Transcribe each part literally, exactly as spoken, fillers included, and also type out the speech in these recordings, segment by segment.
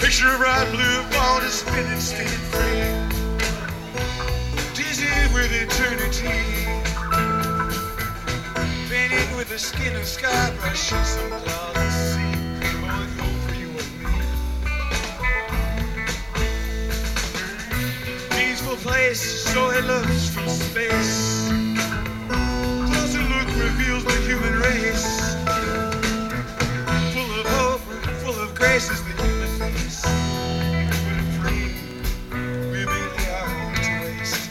Picture of bright blue water spinning, spinning free, dizzy with eternity, painted with the skin of sky, brushing some clouds and sea, going home for you and me. Peaceful place, so it looks from space. Closer look reveals the human race. Full of hope, full of grace is the human face. We're free, we merely are home to waste.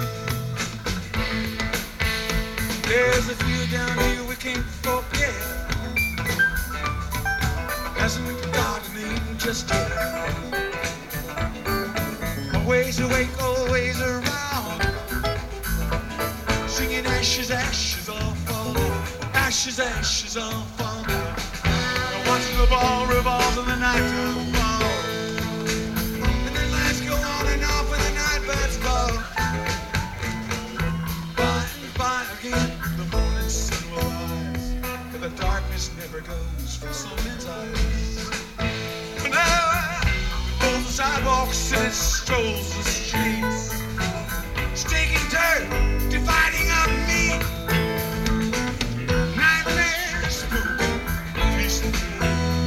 There's a few down here we can't forget. Hasn't got a name just yet. Always awake, always around, singing ashes, ashes all fall down. Ashes, ashes all fall down. Watching the ball revolve in the night of fall, and then lights go on and off when the night birds fall. By and by again, the morning sun will rise, and the darkness never goes from some men's eyes. But now, on the sidewalks and it strolls the streets, staking dirt, dividing up meat. Nightmares spooking, peace and peace.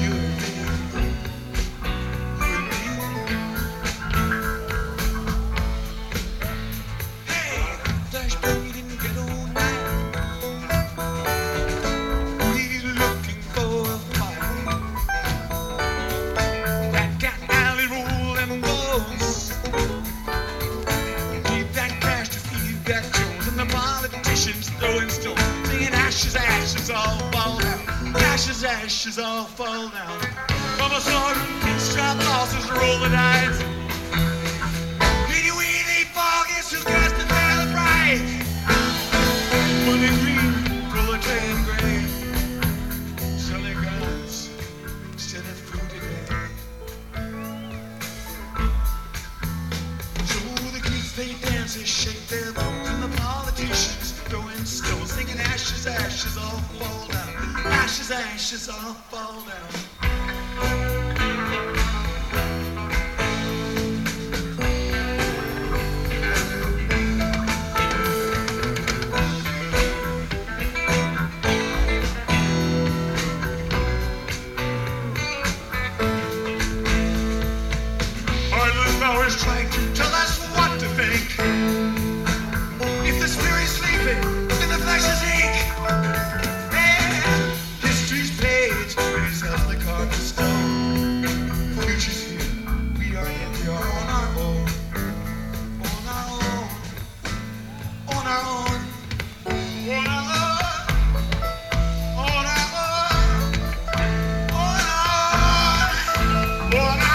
Ashes all fall down. Ashes, ashes all fall down. From a sword and pinstripe losses roll the dice. Weedy, weedy foggers who's got to bear the price. Money green, proletarian gray, selling guns instead of food today. So the kids they dance, they shake their bones, and the politicians throwing stones, singing ashes, ashes all fall down. Ashes, ashes all fall down. Heartless powers trying to tell us what to think. If the spirit's sleeping, then the flesh is ache. And history's page is of the carved stone. The future's here, we are in, we are on our own. On our own. On our own. On our own. On our own. On our own. On our own.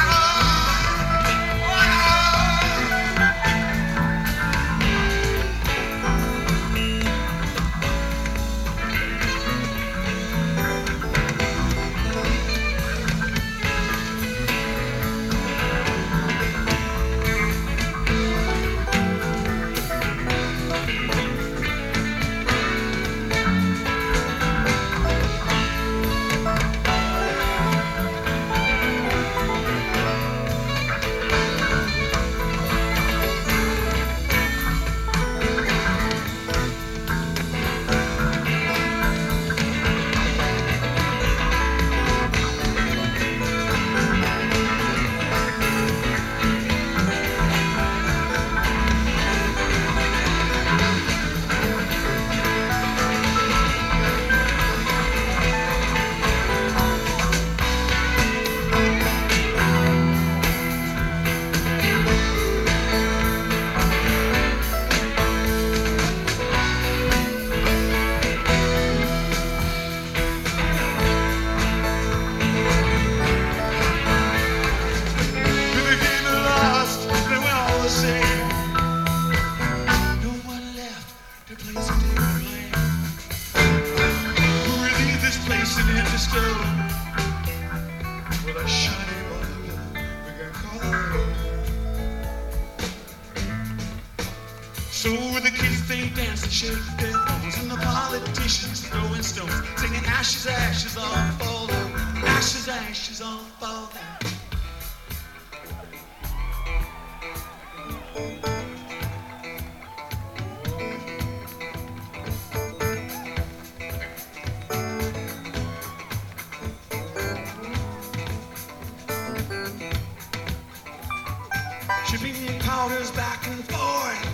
So the kids, they dance and shake their bones, and the politicians throwing stones, singing ashes, ashes all fall down, ashes, ashes all fall down. Shipping powders back and forth.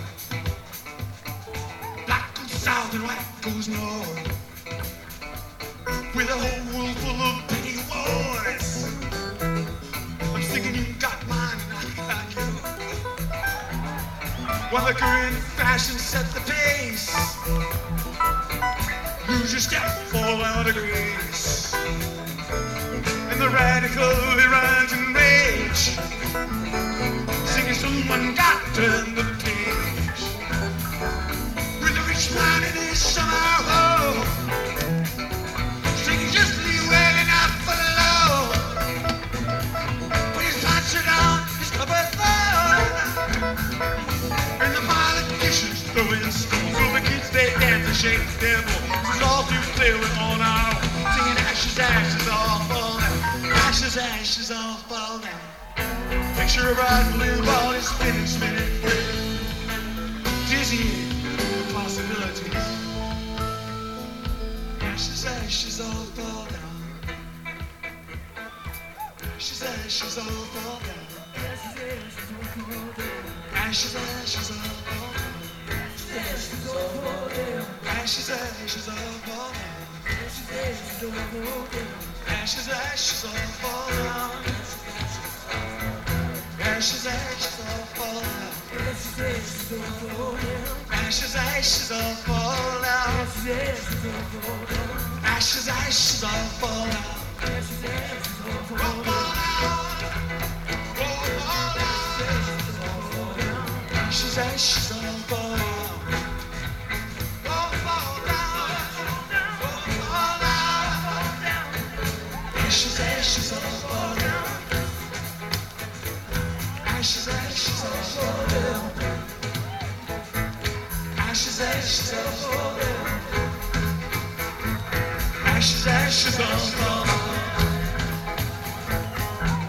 Black goes south and white goes north. With a whole world full of petty wars. I'm thinking you got mine and I got you. While the current fashion set the pace, lose your step, fall out of grace. And the radical rhymes in rage, singing someone got to turn the page. With a rich man in his summer home, singing just leave well enough for low. Put his pants are down, his cupboard full, and the politicians throwing stones. So the kids they dance and shake the devil. It's all too clear with on our own. Singing ashes, ashes, all fall down. Ashes, ashes, all fall down. Picture a bright blue ball spinning, spinning, dizzy with possibilities. Ashes, ashes, all fall down. Ashes, ashes, all fall down. Ashes, ashes, all fall down. Ashes, ashes, all fall down. Ashes, ashes, all fall down. Ashes, ashes, all fall down. Ashes, ashes, all fall down. Ashes, ashes, all fall down. All fall down. Ashes, ashes, all fall down. All fall down. All fall down. Ashes, ashes, all fall down. Ashes, ashes, all fall down. Ashes, ashes, all fall down. Ashes, ashes, all fall down.